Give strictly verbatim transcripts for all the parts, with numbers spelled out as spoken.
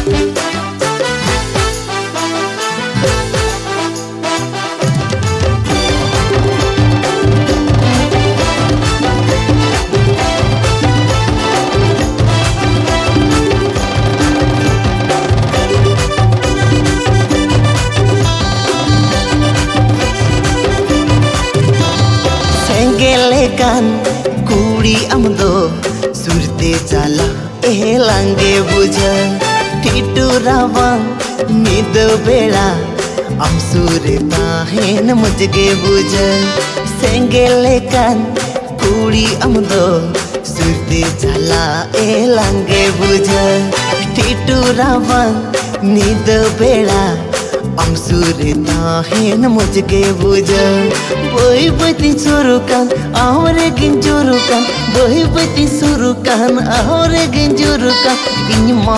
Kan kuri amdo surte chala eh lange buja titu rawang nido bela am sure tahen mujge buja sengele kan kuri amdo surte chala eh lange buja titu rawang nido bela am sure tahen mujge buja boy bati surukan ahore ginjurukan boy bati surukan ahore ginjurukan inyma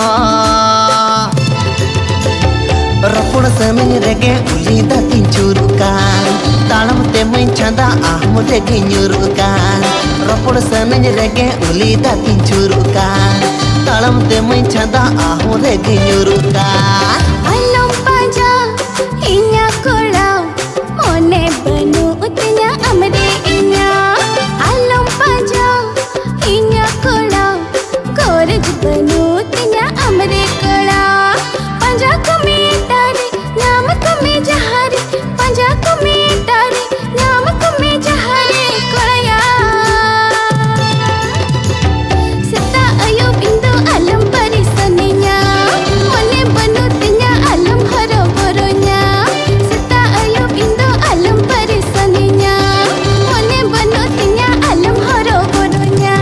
rapod sanang rege uli datin churukan talam te main chanda ahore ginjurukan rapod sanang rege uli datin churukan talam te main chanda ahore ginjurukan alam paja inya kolau mone banu utnya amre inya alam paja inya kolau korj banu utnya amre kola panja ko metare naam ko me jahare panja ko metare naam ko me jahare kolaya seta ayo bindu alam parisaninya mone banu utnya alam haro boronya seta ayo bindu alam parisaninya mone banu utnya alam haro boronya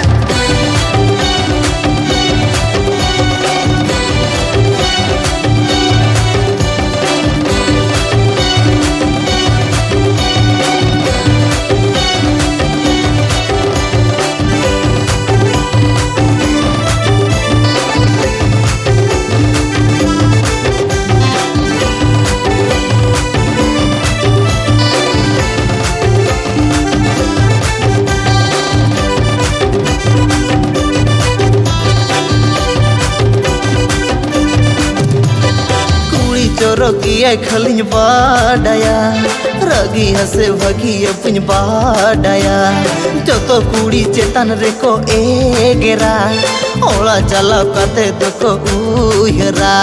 Rogi ay khaliñ badaya ragi hase bhagi apun badaya joto kuri chetan reko egera ola chala kate doko uyara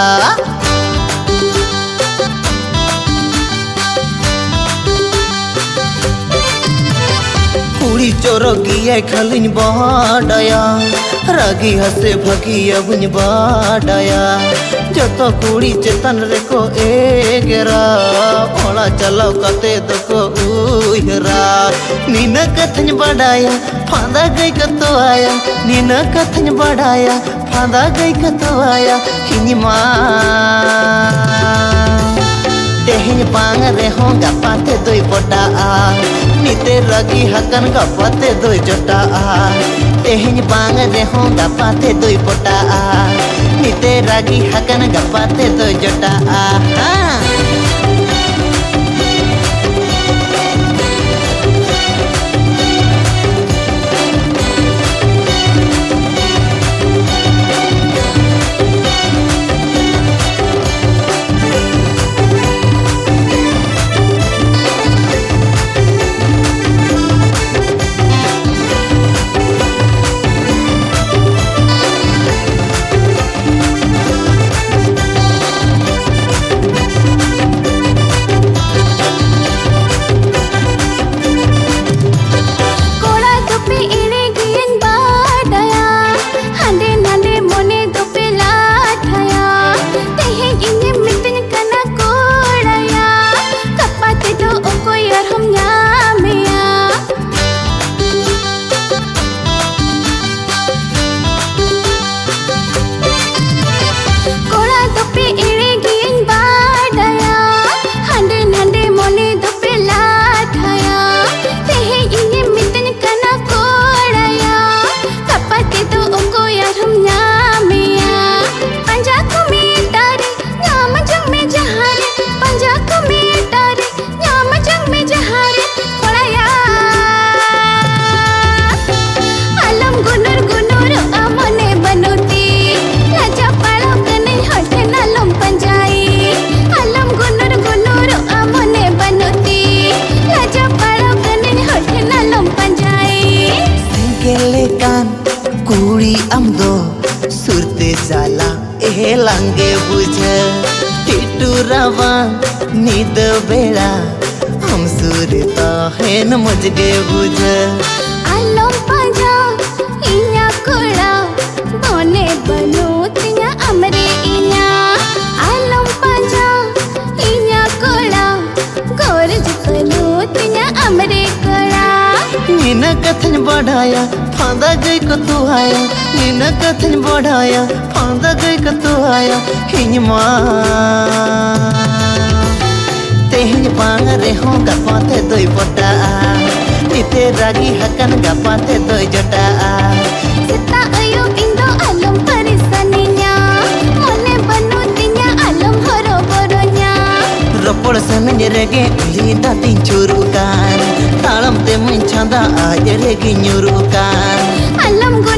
kuri chorogi ay khaliñ badaya ragi hase bhagi apun badaya joto kuri chetan reko egera ola chala kate doko uyara nina kathany badaya phanda gai kato aya nina kathany badaya phanda gai kato aya hinyma tehny pang re honga pate doi boda nite ragi hakan gapate doi jota tehny pang re honga pate doi boda nite ragi hakan gapate doi jota लांगे बुझे टिटूरावा नींद बेड़ा हम सूरता है न मुझगे बुझे आलम पाजा इन्या कोड़ा बोने बनो तिया अमरे इन्या आलम पाजा इन्या कोड़ा गोर जुतनो तिया अमरे कोड़ा नीना कथन बढ़ाया फांदा गई को तू आया नीना कथन बढ़ाया फांदा गई को तू आया हिंज माँ तेहन पांग रे हो गपाते दोई पोटा इते रागी हकन गपाते दोई जटा सेता अयो इंदो आलम परिसनिया मोने बनो तिया आलम हरो बरोnya रोपड़ सनज रेगे उली दाती चुरुकान तालम ते मुंचादा आज रेगी nyurukan आलम